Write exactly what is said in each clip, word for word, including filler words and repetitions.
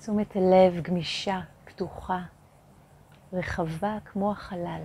תשומת הלב גמישה, פתוחה, רחבה כמו החלל.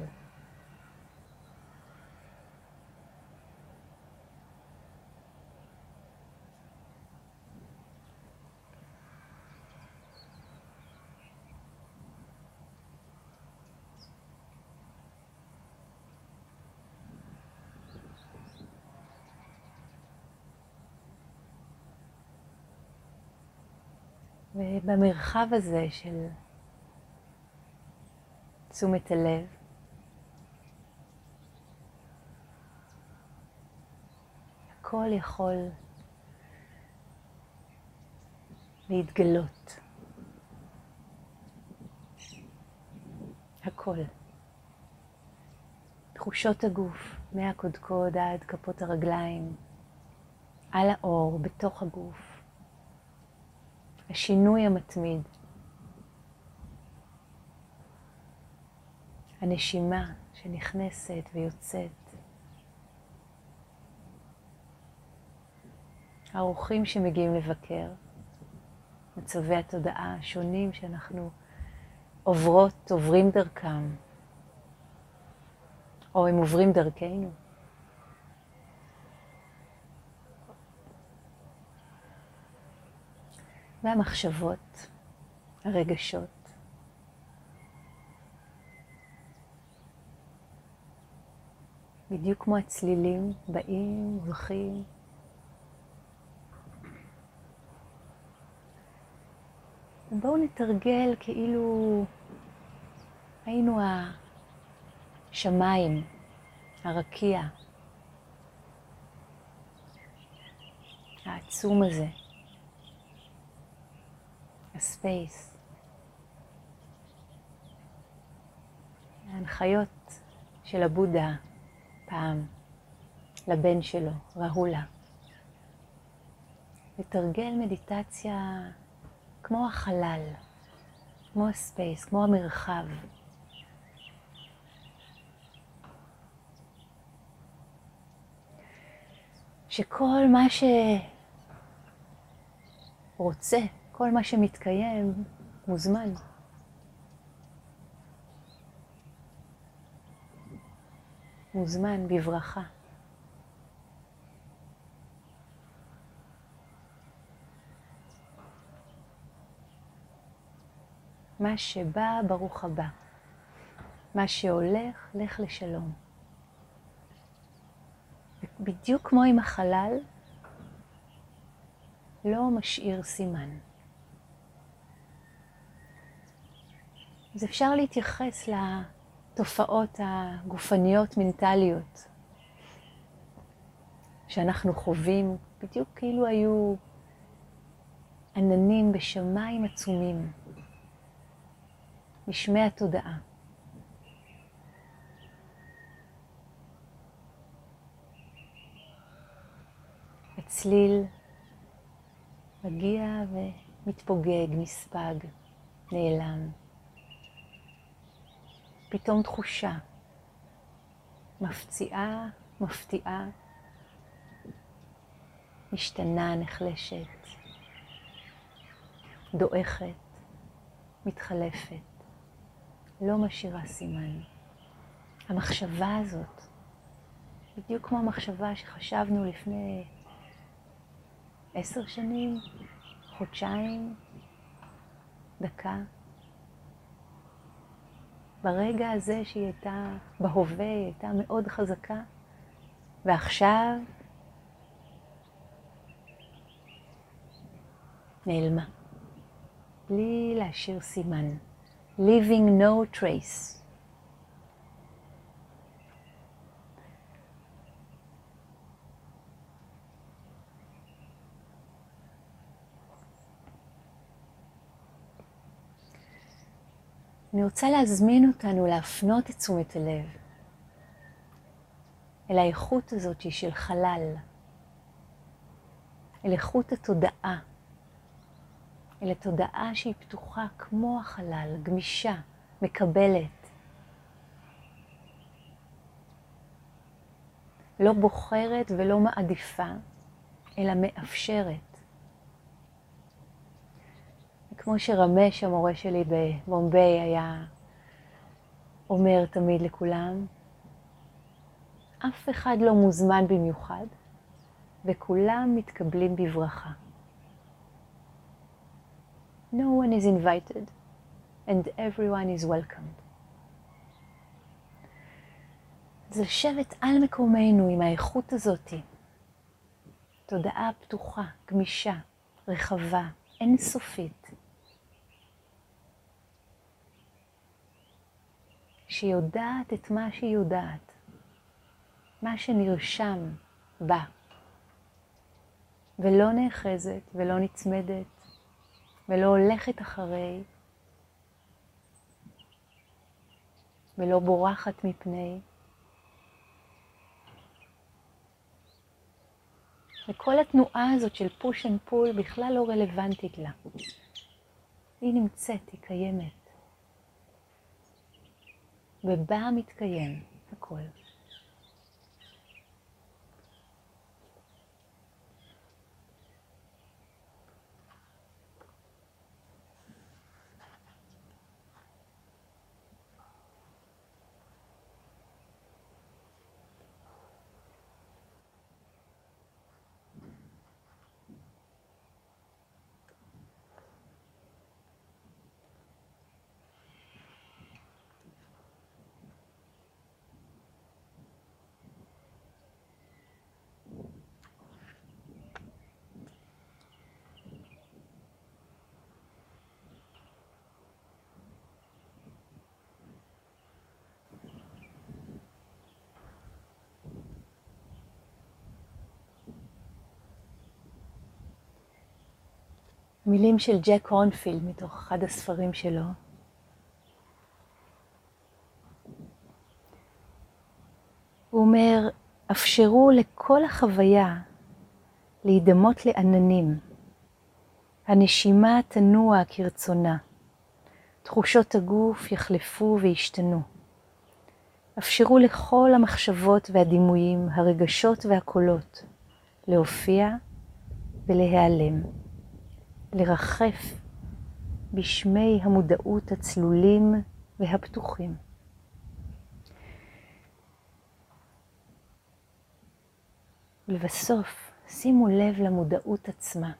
ובמרחב הזה של תשומת הלב, הכל יכול להתגלות. הכל. תחושות הגוף, מהקודקוד עד כפות הרגליים, על האור, בתוך הגוף. השינוי המתמיד. הנשימה שנכנסת ויוצאת. האורחים שמגיעים לבקר. מצבי התודעה השונים שאנחנו עוברות, עוברים דרכם. או הם עוברים דרכנו. והמחשבות, הרגשות. בדיוק כמו הצלילים, באים, הולכים. בואו נתרגל כאילו היינו השמיים, הרקיע, העצום הזה. הספייס. ההנחיות של הבודה פעם לבן שלו, ראולה. לתרגל מדיטציה כמו החלל, כמו הספייס, כמו המרחב. שכל מה שרוצה, כל מה שמתקיים מוזמן. מוזמן בברכה. מה שבא, ברוך הבא. מה שהולך, לך לשלום. בדיוק כמו עם החלל, לא משאיר סימן. אז אפשר להתייחס לתופעות הגופניות מנטליות שאנחנו חווים, בדיוק כאילו היו עננים בשמיים עצומים, משמי התודעה. הצליל מגיע ומתפוגג, נספג, נעלם. פתאום תחושה מפציעה, מפתיעה, משתנה, נחלשת, דועכת, מתחלפת, לא משאירה סימן. המחשבה הזאת, בדיוק כמו המחשבה שחשבנו לפני עשר שנים, חודשיים, דקה, ברגע הזה שהיא הייתה בהווה, היא הייתה מאוד חזקה, ועכשיו נעלמה, בלי להשאיר סימן. Leaving no trace. אני רוצה להזמין אותנו להפנות את תשומת הלב אל האיכות הזאת של חלל, אל איכות התודעה, אל התודעה שהיא פתוחה כמו החלל, גמישה, מקבלת. לא בוחרת ולא מעדיפה, אלא מאפשרת. כמו שרמש המורה שלי בבומביי היה אומר תמיד לכולם, אף אחד לא מוזמן במיוחד, וכולם מתקבלים בברכה. No one is invited, and everyone is welcomed. אז לשבת על מקומנו עם האיכות הזאת, תודעה פתוחה, גמישה, רחבה, אינסופית, שהיא יודעת את מה שהיא יודעת, מה שנרשם בה, ולא נאחזת ולא נצמדת ולא הולכת אחרי ולא בורחת מפני. וכל התנועה הזאת של פוש אנד פול בכלל לא רלוונטית לה. היא נמצאת, היא קיימת. ובה מתקיים הכל. מילים של ג'ק הורנפילד מתוך אחד הספרים שלו. הוא אומר, אפשרו לכל החוויה להידמות לעננים. הנשימה תנוע כרצונה. תחושות הגוף יחלפו וישתנו. אפשרו לכל המחשבות והדימויים, הרגשות והקולות, להופיע ולהיעלם. לרחף בשמי המודעות הצלולים והפתוחים. ולבסוף, שימו לב למודעות עצמה.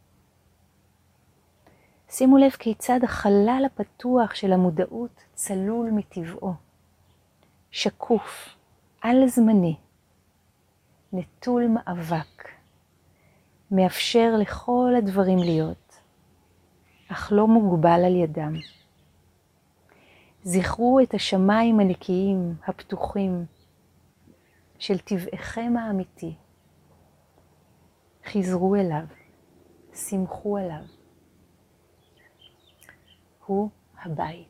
שימו לב כיצד החלל הפתוח של המודעות צלול מטבעו. שקוף, על זמני, נטול מאבק. מאפשר לכל הדברים להיות, אך לא מוגבל על ידם. זכרו את השמיים הנקיים, הפתוחים, של טבעכם האמיתי. חזרו אליו, שמחו עליו. הוא הבית.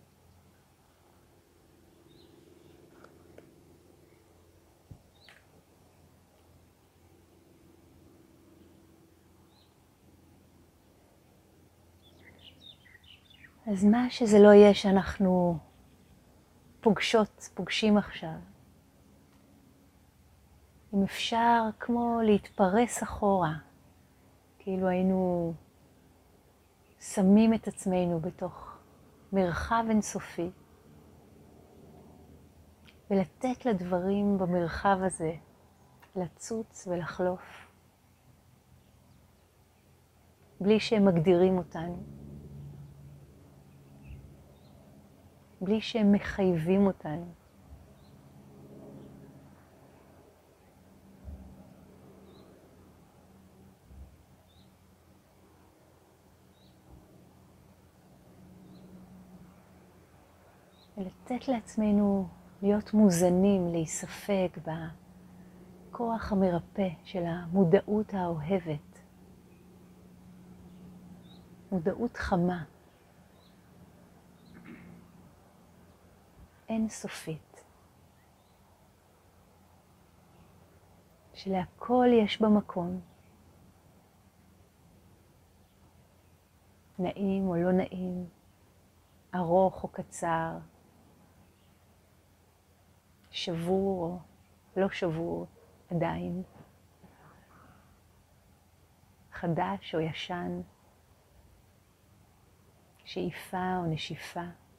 אז מה שזה לא יהיה שאנחנו פוגשות, פוגשים עכשיו. אם אפשר כמו להתפרס אחורה, כאילו היינו שמים את עצמנו בתוך מרחב אינסופי, ולתת לדברים במרחב הזה לצוץ ולחלוף, בלי שהם מגדירים אותנו. בלי שהם מחייבים אותנו. ולתת לעצמנו להיות מוזנים, להיספג בכוח המרפא של המודעות האוהבת. מודעות חמה. אינסופית. שלהכל יש במקום. נעים או לא נעים, ארוך או קצר, שבור או לא שבור עדיין, חדש או ישן. שאיפה או נשיפה,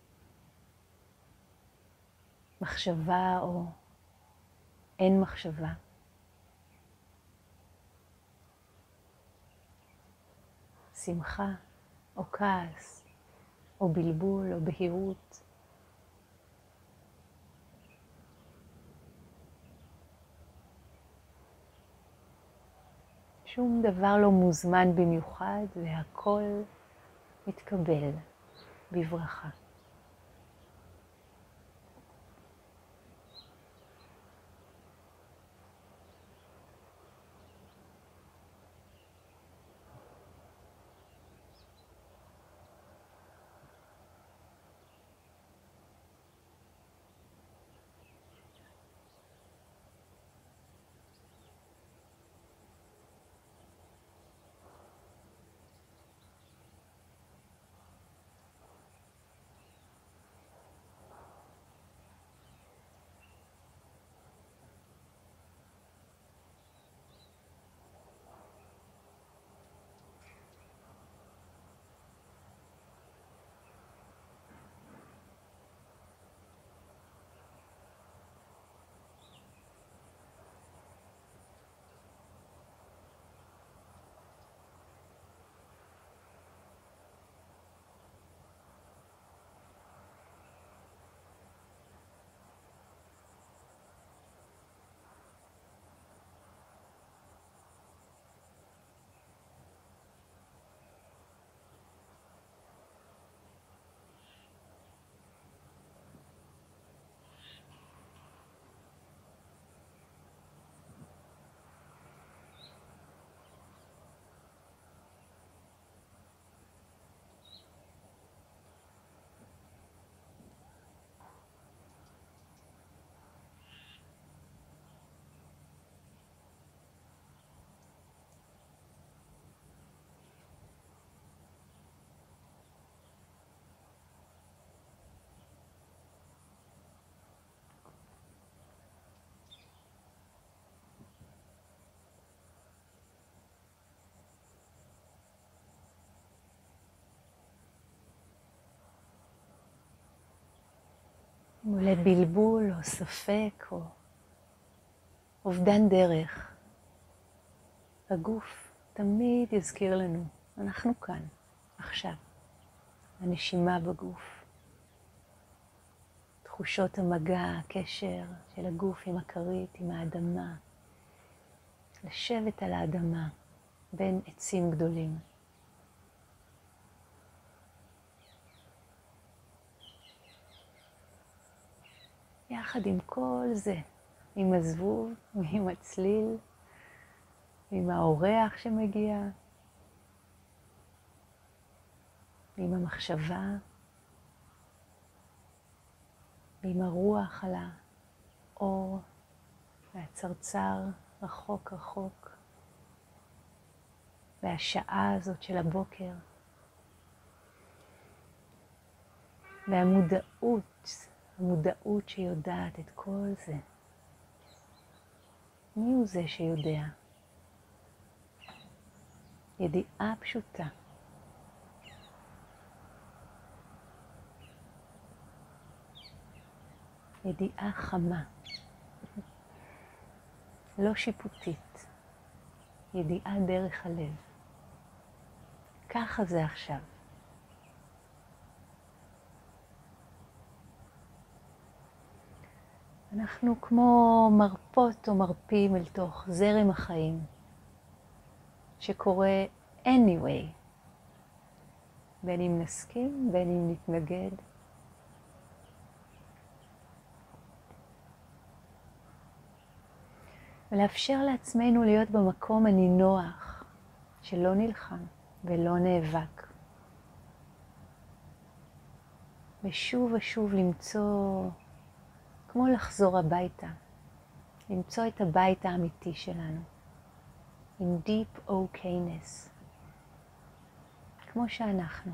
מחשבה או אין מחשבה. שמחה או כעס, או בלבול או בהירות. שום דבר לא מוזמן במיוחד והכל מתקבל בברכה. אם עולה בלבול או ספק או אובדן דרך, הגוף תמיד יזכיר לנו, אנחנו כאן, עכשיו. הנשימה בגוף, תחושות המגע, הקשר של הגוף עם הכרית, עם האדמה, לשבת על האדמה בין עצים גדולים. יחד עם כל זה, עם הזבוב, עם הצליל, עם האורח שמגיע, עם המחשבה, ועם הרוח על האור והצרצר רחוק רחוק, והשעה הזאת של הבוקר, והמודעות, המודעות שיודעת את כל זה. מי הוא זה שיודע? ידיעה פשוטה. ידיעה חמה. לא שיפוטית. ידיעה דרך הלב. ככה זה עכשיו. אנחנו כמו מרפות או מרפים אל תוך זרם החיים, שקורה anyway, בין אם נסכים, בין אם נתנגד. ולאפשר לעצמנו להיות במקום הנינוח, שלא נלחם ולא נאבק. ושוב ושוב למצוא, כמו לחזור הביתה, למצוא את הבית האמיתי שלנו, עם deep okayness, כמו שאנחנו.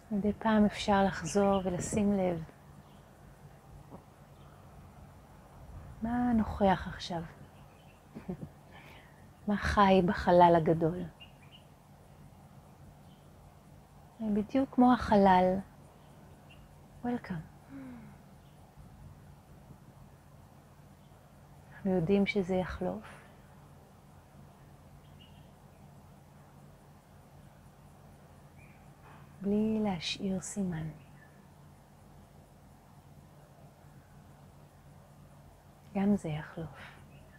מדי פעם אפשר לחזור ולשים לב מה נוכח עכשיו, מה חי בחלל הגדול. בדיוק כמו החלל, Welcome. אנחנו יודעים שזה יחלוף. בלי להשאיר סימן. גם זה יחלוף.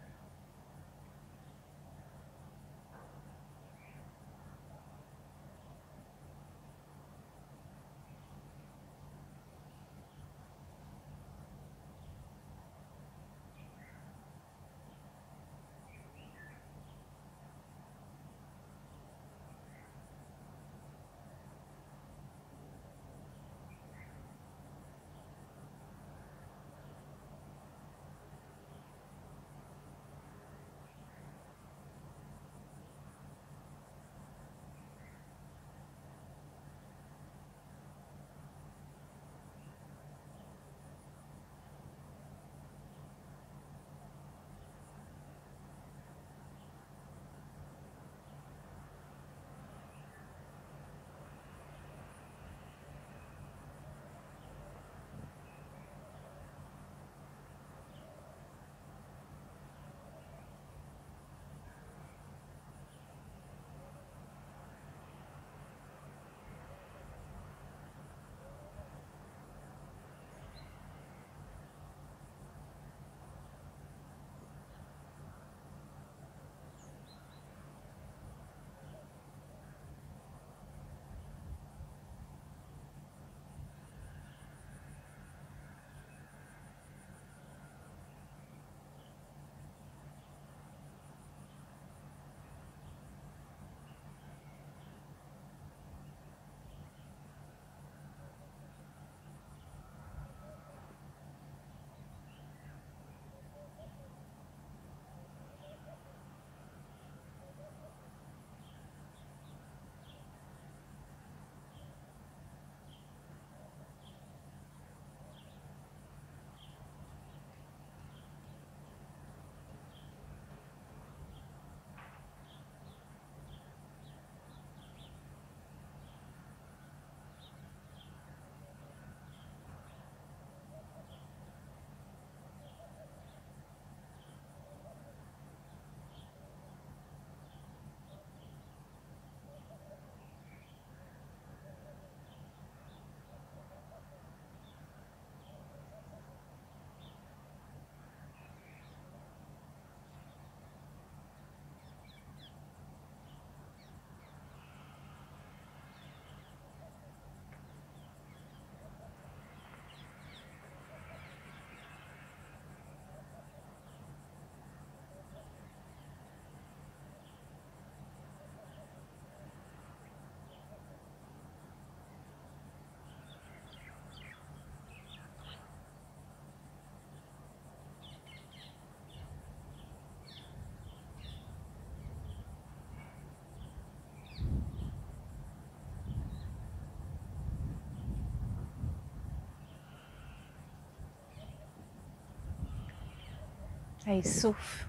האיסוף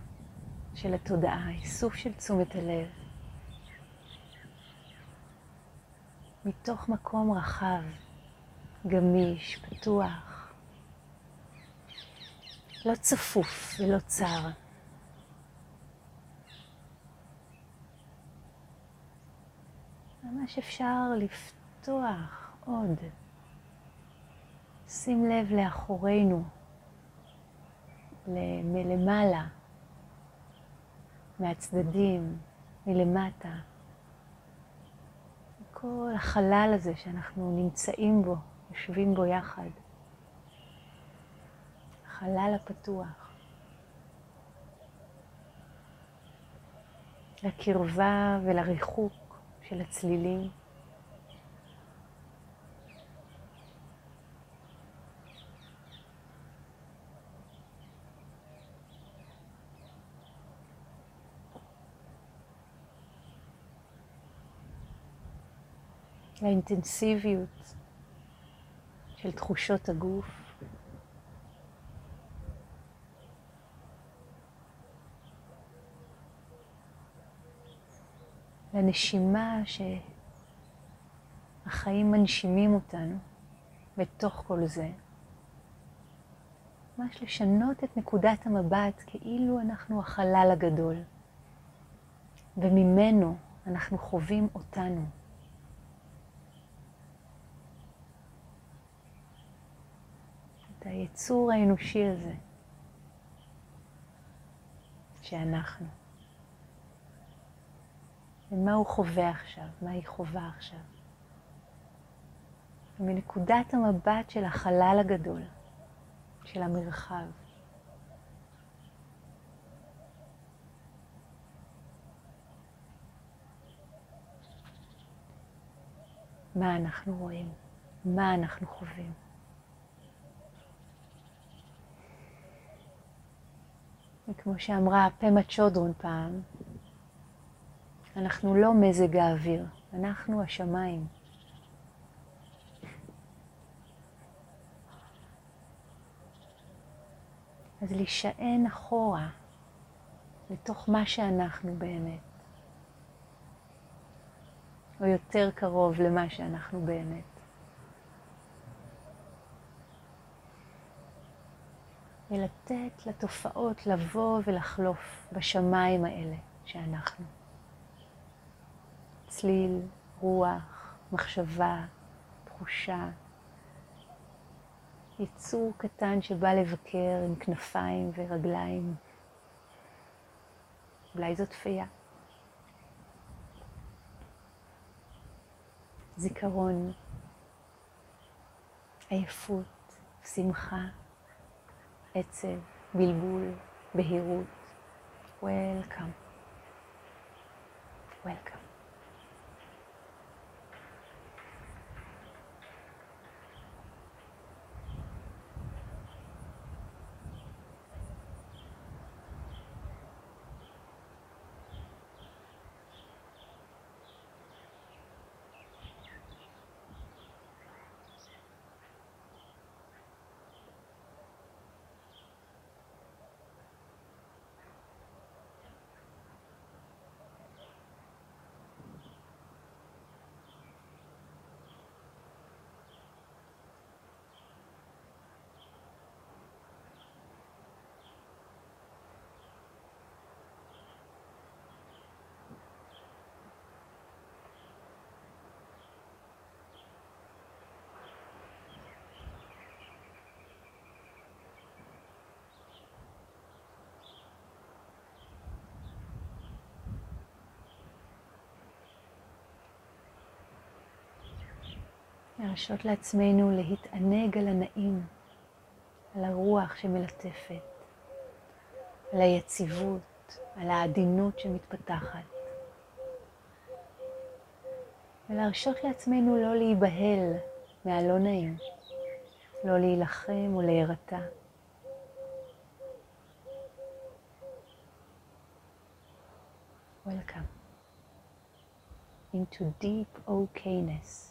של התודעה, האיסוף של תשומת הלב, מתוך מקום רחב, גמיש, פתוח, לא צפוף ולא צר. ממש אפשר לפתוח עוד, שים לב לאחורינו, מלמעלה, מהצדדים, מלמטה. כל החלל הזה שאנחנו נמצאים בו, יושבים בו יחד. החלל הפתוח. לקרבה ולריחוק של הצלילים. לאינטנסיביות של תחושות הגוף. לנשימה שהחיים מנשימים אותנו בתוך כל זה. ממש לשנות את נקודת המבט כאילו אנחנו החלל הגדול. וממנו אנחנו חווים אותנו. את היצור האנושי הזה שאנחנו. ומה הוא חווה עכשיו, מה היא חווה עכשיו. ומנקודת המבט של החלל הגדול, של המרחב. מה אנחנו רואים, מה אנחנו חווים. וכמו שאמרה פמה צ'ודרון פעם, אנחנו לא מזג האוויר, אנחנו השמיים. אז להישען אחורה לתוך מה שאנחנו באמת. או יותר קרוב למה שאנחנו באמת. ולתת לתופעות לבוא ולחלוף בשמיים האלה שאנחנו. צליל, רוח, מחשבה, תחושה. יצור קטן שבא לבקר עם כנפיים ורגליים. אולי זאת פייה. זיכרון, עייפות, שמחה, עצב, בלבול, בהירות. Welcome. Welcome. להרשות לעצמנו להתענג על הנעים, על הרוח שמלטפת, על היציבות, על העדינות שמתפתחת. ולהרשות לעצמנו לא להיבהל מהלא נעים, לא להילחם או להירתע. Welcome into deep okayness.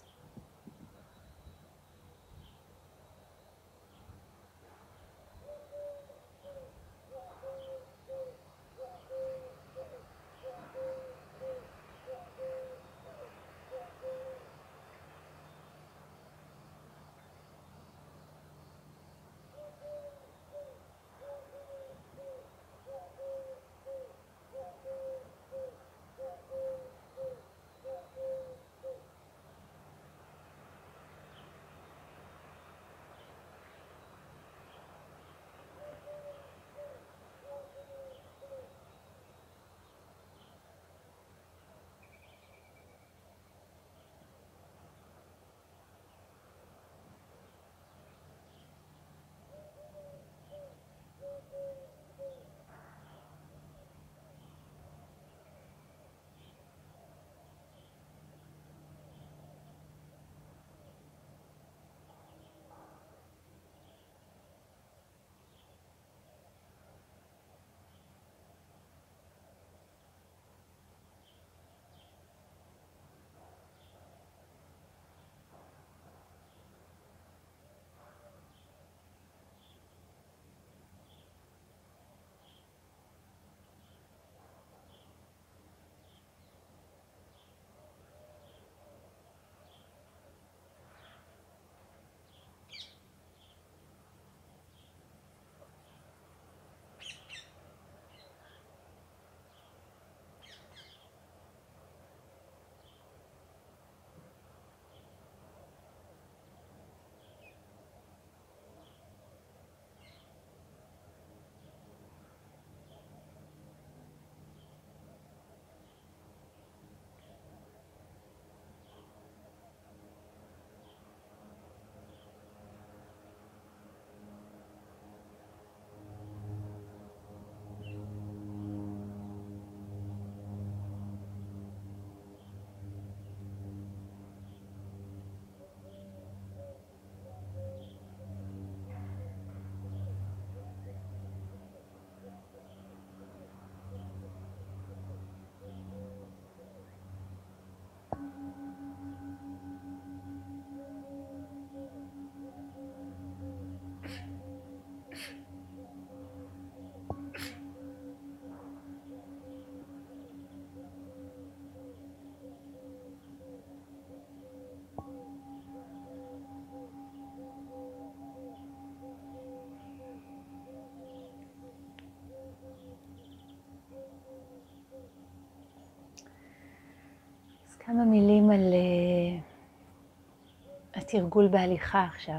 כמה מילים על uh, התרגול בהליכה עכשיו.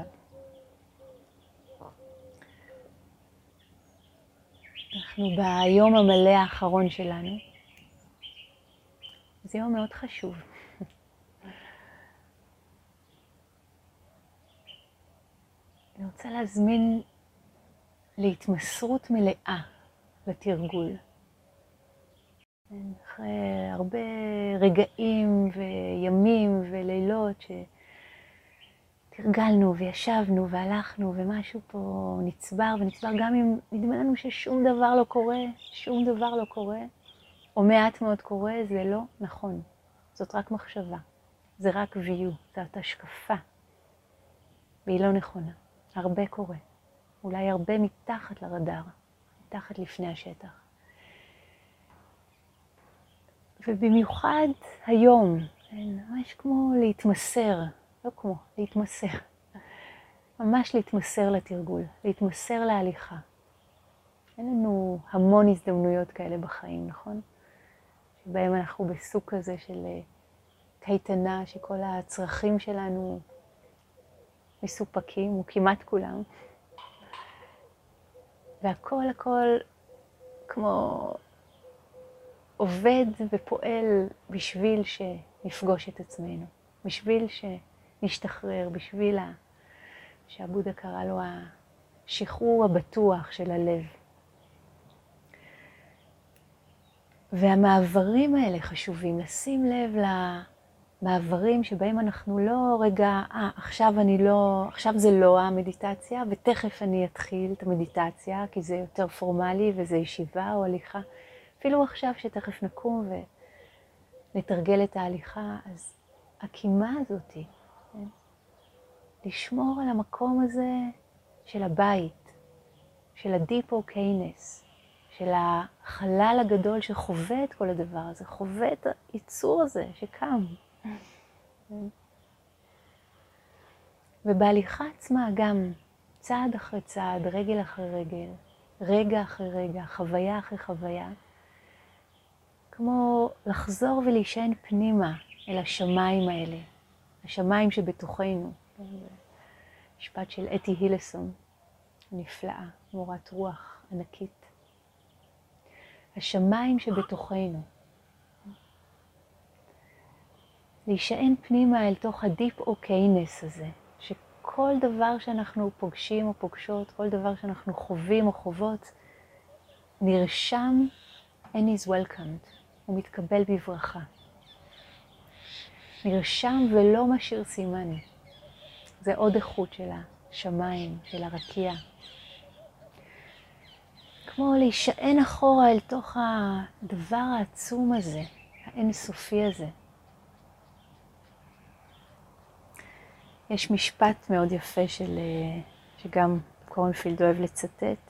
אנחנו ביום המלא האחרון שלנו. זה יום מאוד חשוב. אני רוצה להזמין להתמסרות מלאה לתרגול. אחרי הרבה רגעים וימים ולילות שתרגלנו וישבנו והלכנו ומשהו פה נצבר ונצבר, גם אם נדמה לנו ששום דבר לא קורה, שום דבר לא קורה, או מעט מאוד קורה, זה לא נכון. זאת רק מחשבה, זה רק view, זאת השקפה, והיא לא נכונה. הרבה קורה, אולי הרבה מתחת לרדאר, מתחת לפני השטח. ובמיוחד היום, ממש כמו להתמסר, לא כמו, להתמסר. ממש להתמסר לתרגול, להתמסר להליכה. אין לנו המון הזדמנויות כאלה בחיים, נכון? שבהם אנחנו בסוג כזה של קייטנה, שכל הצרכים שלנו מסופקים, וכמעט כולם. והכל הכל כמו עובד ופועל בשביל שנפגוש את עצמנו, בשביל שנשתחרר, בשביל שהבודה קרא לו השחרור הבטוח של הלב. והמעברים האלה חשובים, לשים לב למעברים שבהם אנחנו לא רגע, אה, עכשיו אני לא, עכשיו זה לא המדיטציה, ותכף אני אתחיל את המדיטציה, כי זה יותר פורמלי וזה ישיבה או הליכה. אפילו עכשיו שתכף נקום ונתרגל את ההליכה, אז הקימה הזאת, כן? לשמור על המקום הזה של הבית, של הדיפ אוקיינס, של החלל הגדול שחווה את כל הדבר הזה, חווה את היצור הזה שקם. כן? ובהליכה עצמה גם צעד אחרי צעד, רגל אחרי רגל, רגע אחרי רגע, חוויה אחרי חוויה, כמו לחזור ולהישען פנימה אל השמיים האלה, השמיים שבתוכנו. משפט של אתי הילסון, נפלאה, מורת רוח ענקית. השמיים שבתוכנו. להישען פנימה אל תוך הדיפ אוקיינס הזה, שכל דבר שאנחנו פוגשים או פוגשות, כל דבר שאנחנו חווים או חוות, נרשם and is welcomed. הוא מתקבל בברכה. נרשם ולא משאיר סימן. זה עוד איכות של השמיים, של הרקיע. כמו להישען אחורה אל תוך הדבר העצום הזה, האינסופי הזה. יש משפט מאוד יפה של, שגם קורנפילד אוהב לצטט,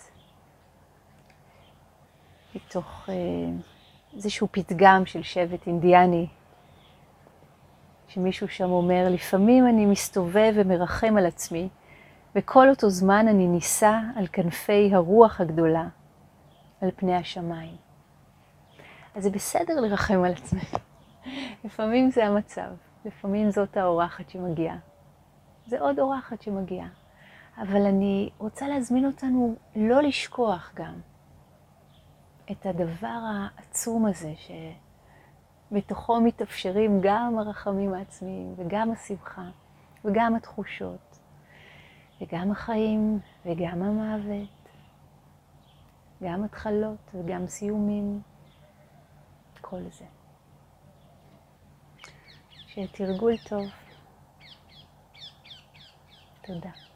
מתוך איזשהו פתגם של שבט אינדיאני, שמישהו שם אומר, לפעמים אני מסתובב ומרחם על עצמי, וכל אותו זמן אני ניסה על כנפי הרוח הגדולה, על פני השמיים. אז זה בסדר לרחם על עצמי. לפעמים זה המצב, לפעמים זאת האורחת שמגיעה. זה עוד אורחת שמגיעה. אבל אני רוצה להזמין אותנו לא לשכוח גם את הדבר העצום הזה, שבתוכו מתאפשרים גם הרחמים העצמיים, וגם השמחה, וגם התחושות, וגם החיים, וגם המוות, גם התחלות וגם סיומים, כל זה. שיהיה תרגול טוב. תודה.